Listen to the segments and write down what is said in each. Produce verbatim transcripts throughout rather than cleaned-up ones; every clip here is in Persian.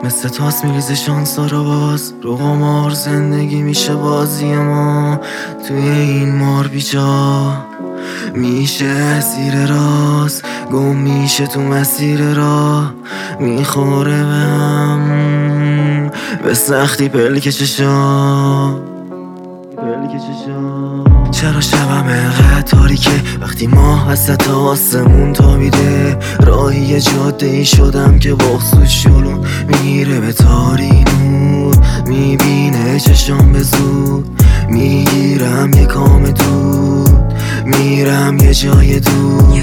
مثل تاس میریزه شانسا رو باز رو قمار. زندگی میشه بازی ما توی این مار بیجا. میشه زیر راست گم میشه تو مسیر راه. میخوره به هم به سختی پلک چشام. چرا شبم انقدر تاریکه وقتی ماه وسط آسمون تابیده؟ راهی جاده ای شدم که بغض شلون میره به تاری نور. میبینه چشام به زود میگیرم یه کام دود. میرم یه جای دور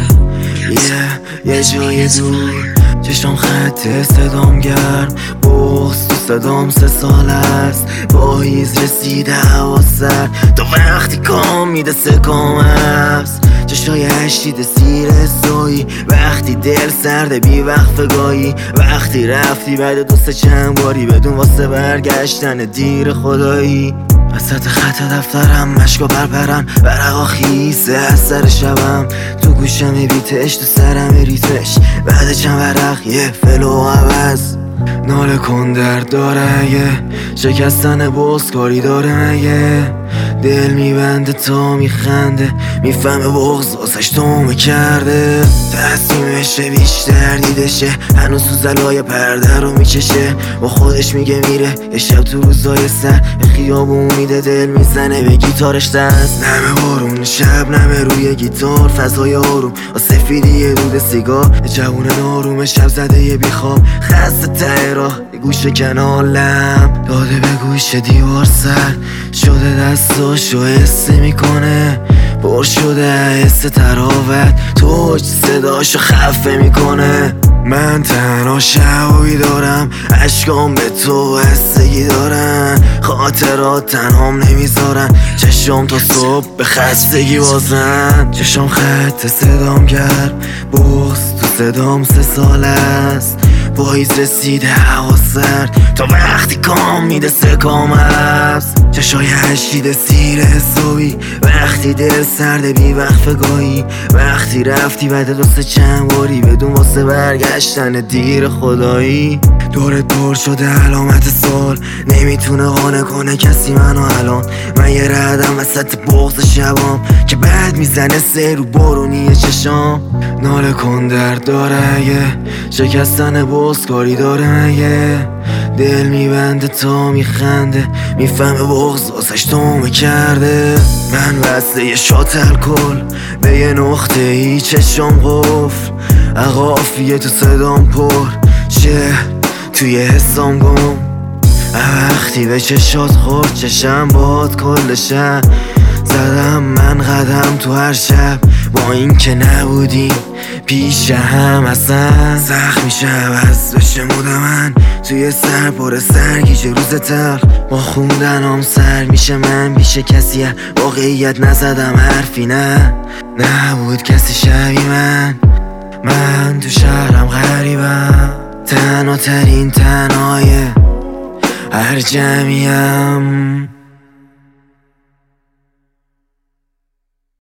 یه یه جای دور. چشام خط صدام گرم بغض تو صدام سه سال است. پاییز رسیده هوا سر تا وقتی کام میده سکام است. چشای هشتیده سیر سایی وقتی دل سرده بی وقت گاهی. وقتی رفتی بعد دوست چند باری بدون واسه برگشتن دیر خدایی. وسط خط دفترم مشکا برپرن ورقا خیسه از سر شبم. تو گوشم بیتش تو سرم ریتش بعد چند ورق یه فلو عوض. ناله کن درد داره اگه شکستن بغض کاری داره مگه؟ دل میبنده تا میخنده میفهمه بغض واسش تومه کرده. تصمیمشه بیشتر دیدشه هنوز تو زلای پرده رو میچشه. با خودش میگه میره یه شب تو روزای سر خیابون میده دل میزنه به گیتارش دست. نمه بارون شب نمه روی گیتار فضای آروم با سفیدی دود سیگار. جوون ناروم شب زده یه بیخواب خسته ته راه یه گوشه کنالم داده به گوش دیوار سر شده. دستاشو حسه میکنه پر شده حس تراوت توج صداشو خفه میکنه. من تنها شبایی دارم عشقام به تو بستگی دارن. خاطرات تنهام نمیذارن چشم تا صبح به خستگی بازن. چشم خط صدام کرد بغض تو صدام سه سال است. پاییز رسیده هوا سرد تا وقتی کام میده سکام است. چشای هشتیده سیر حسابی وقتی دل سرده بی وقفه گاهی. وقتی رفتی بعد دوست چند باری بدون واسه برگشتن دیر خدایی. دورت پر شده علامت سال نمیتونه قانع کنه کسی منو الان. من یه ردم وسط بغض شبام که بعد میزنه سه رو بارونی چشام. ناله کن درد داره اگه شکستن بغض کاری داره مگه؟ دل میبنده تا میخنده میفهمه بغض واسش تومه کرده. من بسته یه شات الکل به یه نقطه ای چشم قفل. عقافیه تو صدام پر چه توی حسام گم. وقتی به چشات خورد چشم باد کل شب زدم من قدم تو هر شب. با این که نبودیم پیش هم اصلا سخت میشه عوض بشه مود من توی سر پر سرگیجه روز تلخ. با خوندنام سر میشه من بیشه کسی واقعیت نزدم حرفی نه نبود کسی شبیه من. من تو شهرم غریبم تنها ترین تنهای هر جمعیم.